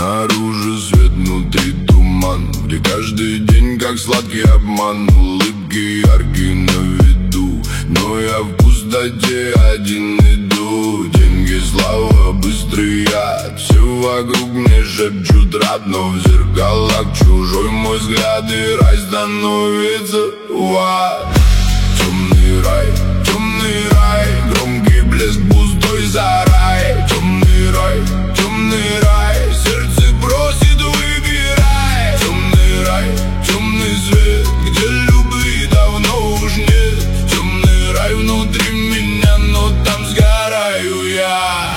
Снаружи свет, внутри туман, где каждый день как сладкий обман. Улыбки яркие на виду, но я в пустоте один иду. Деньги, слава, быстрый яд, все вокруг мне шепчут рад. Но в зеркалах чужой мой взгляд, и рай становится в ад. Темный рай, громкий блеск, пустой сарай. Темный рай, сердце просит, выбирай. Темный рай, темный свет, где любви давно уж нет. Темный рай внутри меня, но там сгораю я.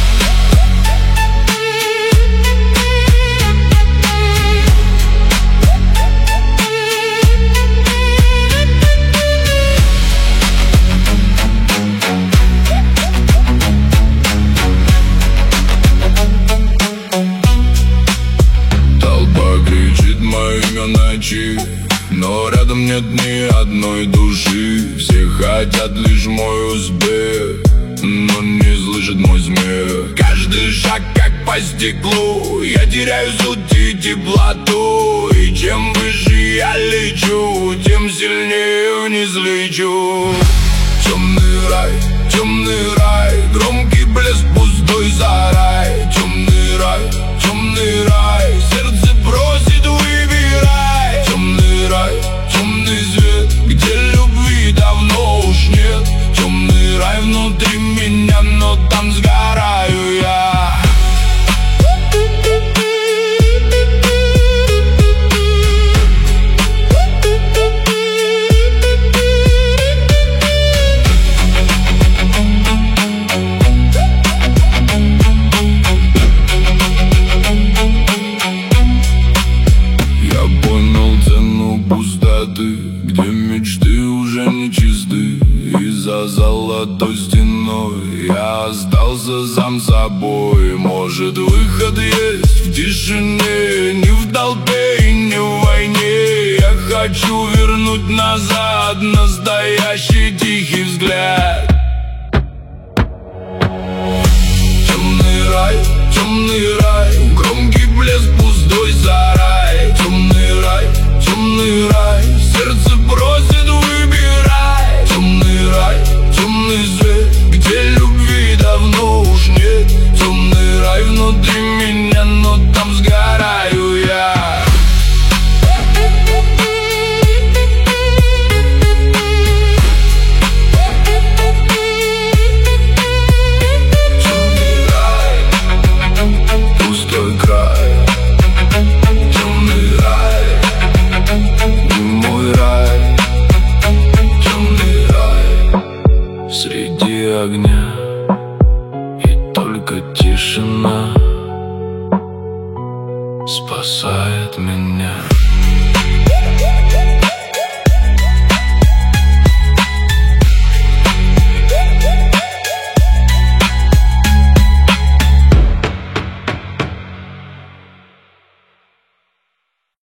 Ночи, но рядом нет ни одной души. Все хотят лишь мой успех, но не слышат мой смех. Каждый шаг как по стеклу, я теряю суть и теплоту. И чем выше я лечу, тем сильнее вниз лечу. Темный рай, громкий блеск, пустой сарай. Темный рай, сердце просит, выбирай. Темный рай, темный свет, где любви давно уж нет. Темный рай внутри меня, но там сгораю я. Где мечты уже не чисты, и за золотой стеной я остался сам собой. Может, выход есть в тишине, не в толпе и не в войне. Я хочу вернуть назад настоящий тихий взгляд. Темный рай, громкий блеск, пустой сарай. Темный рай, сердце просит, выбирай. Темный рай, темный свет, где любви давно уж нет. Темный рай внутри меня, но там сгораю я. Темный рай, пустой край. Темный рай, мой рай. Темный рай, среди огня и только тишина спасает меня.